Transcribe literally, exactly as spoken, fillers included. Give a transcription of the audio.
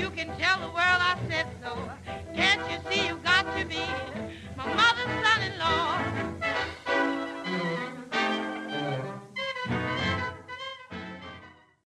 you can tell the world I said so. Can't you see you got to be